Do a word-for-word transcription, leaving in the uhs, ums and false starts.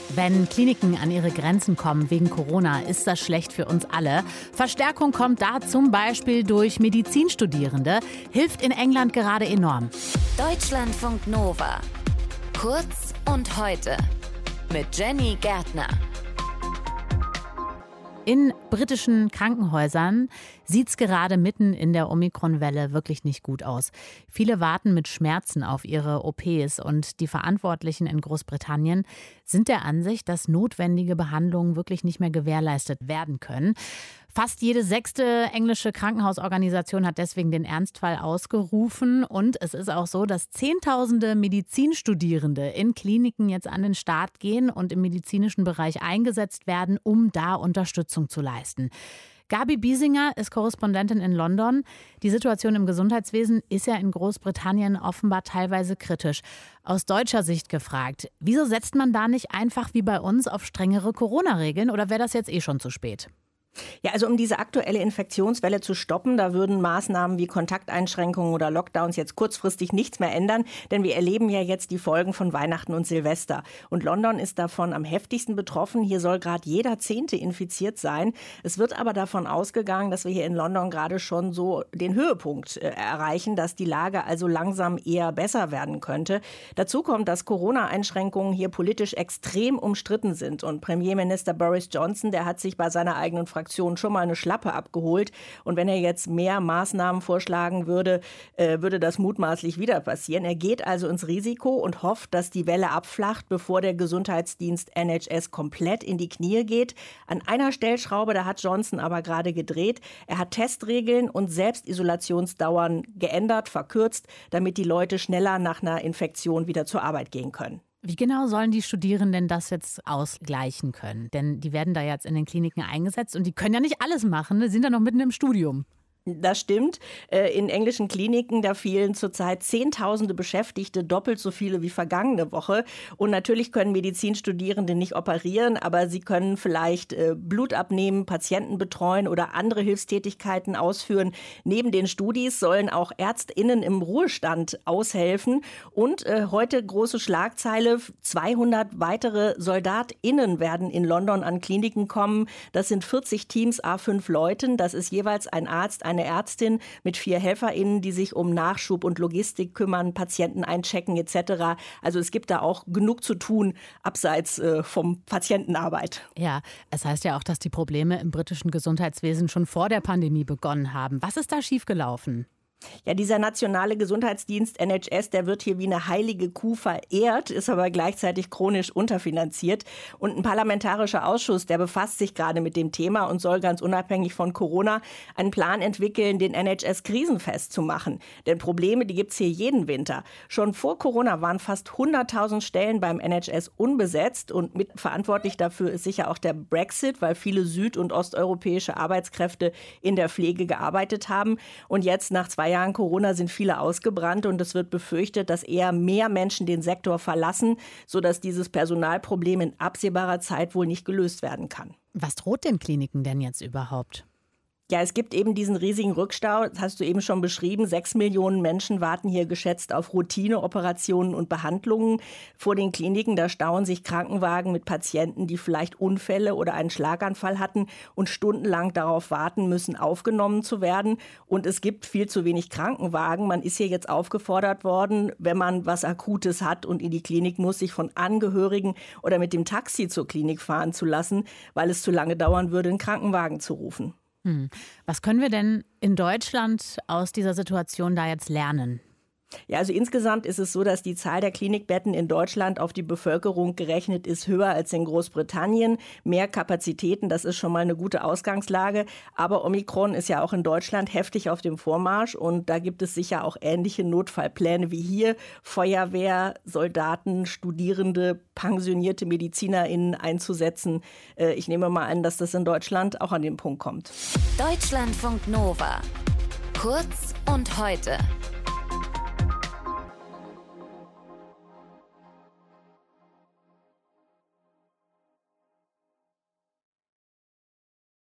Wenn Kliniken an ihre Grenzen kommen wegen Corona, ist das schlecht für uns alle. Verstärkung kommt da zum Beispiel durch Medizinstudierende, hilft in England gerade enorm. Deutschlandfunk Nova. Kurz und heute mit Jenny Gärtner. In britischen Krankenhäusern sieht es gerade mitten in der Omikron-Welle wirklich nicht gut aus. Viele warten mit Schmerzen auf ihre O Ps und die Verantwortlichen in Großbritannien sind der Ansicht, dass notwendige Behandlungen wirklich nicht mehr gewährleistet werden können. Fast jede sechste englische Krankenhausorganisation hat deswegen den Ernstfall ausgerufen. Und es ist auch so, dass Zehntausende Medizinstudierende in Kliniken jetzt an den Start gehen und im medizinischen Bereich eingesetzt werden, um da Unterstützung zu leisten. Gabi Biesinger ist Korrespondentin in London. Die Situation im Gesundheitswesen ist ja in Großbritannien offenbar teilweise kritisch. Aus deutscher Sicht gefragt, wieso setzt man da nicht einfach wie bei uns auf strengere Corona-Regeln oder wäre das jetzt eh schon zu spät? Ja, also um diese aktuelle Infektionswelle zu stoppen, da würden Maßnahmen wie Kontakteinschränkungen oder Lockdowns jetzt kurzfristig nichts mehr ändern, denn wir erleben ja jetzt die Folgen von Weihnachten und Silvester. Und London ist davon am heftigsten betroffen. Hier soll gerade jeder Zehnte infiziert sein. Es wird aber davon ausgegangen, dass wir hier in London gerade schon so den Höhepunkt äh, erreichen, dass die Lage also langsam eher besser werden könnte. Dazu kommt, dass Corona-Einschränkungen hier politisch extrem umstritten sind. Und Premierminister Boris Johnson, der hat sich bei seiner eigenen Fraktion schon mal eine Schlappe abgeholt. Und wenn er jetzt mehr Maßnahmen vorschlagen würde, äh, würde das mutmaßlich wieder passieren. Er geht also ins Risiko und hofft, dass die Welle abflacht, bevor der Gesundheitsdienst N H S komplett in die Knie geht. An einer Stellschraube, da hat Johnson aber gerade gedreht. Er hat Testregeln und Selbstisolationsdauern geändert, verkürzt, damit die Leute schneller nach einer Infektion wieder zur Arbeit gehen können. Wie genau sollen die Studierenden das jetzt ausgleichen können? Denn die werden da jetzt in den Kliniken eingesetzt und die können ja nicht alles machen, die sind ja noch mitten im Studium. Das stimmt. In englischen Kliniken, da fehlen zurzeit Zehntausende Beschäftigte, doppelt so viele wie vergangene Woche. Und natürlich können Medizinstudierende nicht operieren, aber sie können vielleicht Blut abnehmen, Patienten betreuen oder andere Hilfstätigkeiten ausführen. Neben den Studis sollen auch ÄrztInnen im Ruhestand aushelfen. Und äh, heute große Schlagzeile, zweihundert weitere SoldatInnen werden in London an Kliniken kommen. Das sind vierzig Teams, à fünf Leuten. Das ist jeweils ein Arzt, ein eine Ärztin mit vier HelferInnen, die sich um Nachschub und Logistik kümmern, Patienten einchecken et cetera. Also es gibt da auch genug zu tun, abseits äh, vom Patientenarbeit. Ja, es heißt ja auch, dass die Probleme im britischen Gesundheitswesen schon vor der Pandemie begonnen haben. Was ist da schiefgelaufen? Ja, dieser nationale Gesundheitsdienst N H S, der wird hier wie eine heilige Kuh verehrt, ist aber gleichzeitig chronisch unterfinanziert. Und ein parlamentarischer Ausschuss, der befasst sich gerade mit dem Thema und soll ganz unabhängig von Corona einen Plan entwickeln, den N H S krisenfest zu machen. Denn Probleme, die gibt's hier jeden Winter. Schon vor Corona waren fast hunderttausend Stellen beim N H S unbesetzt und mitverantwortlich dafür ist sicher auch der Brexit, weil viele süd- und osteuropäische Arbeitskräfte in der Pflege gearbeitet haben. Und jetzt nach zwei Jahren Corona sind viele ausgebrannt und es wird befürchtet, dass eher mehr Menschen den Sektor verlassen, sodass dieses Personalproblem in absehbarer Zeit wohl nicht gelöst werden kann. Was droht den Kliniken denn jetzt überhaupt? Ja, es gibt eben diesen riesigen Rückstau, das hast du eben schon beschrieben. Sechs Millionen Menschen warten hier geschätzt auf Routineoperationen und Behandlungen vor den Kliniken. Da stauen sich Krankenwagen mit Patienten, die vielleicht Unfälle oder einen Schlaganfall hatten und stundenlang darauf warten müssen, aufgenommen zu werden. Und es gibt viel zu wenig Krankenwagen. Man ist hier jetzt aufgefordert worden, wenn man was Akutes hat und in die Klinik muss, sich von Angehörigen oder mit dem Taxi zur Klinik fahren zu lassen, weil es zu lange dauern würde, einen Krankenwagen zu rufen. Was können wir denn in Deutschland aus dieser Situation da jetzt lernen? Ja, also insgesamt ist es so, dass die Zahl der Klinikbetten in Deutschland auf die Bevölkerung gerechnet ist höher als in Großbritannien. Mehr Kapazitäten, das ist schon mal eine gute Ausgangslage. Aber Omikron ist ja auch in Deutschland heftig auf dem Vormarsch und da gibt es sicher auch ähnliche Notfallpläne wie hier. Feuerwehr, Soldaten, Studierende, pensionierte MedizinerInnen einzusetzen. Ich nehme mal an, dass das in Deutschland auch an den Punkt kommt. Deutschlandfunk Nova. Kurz und heute.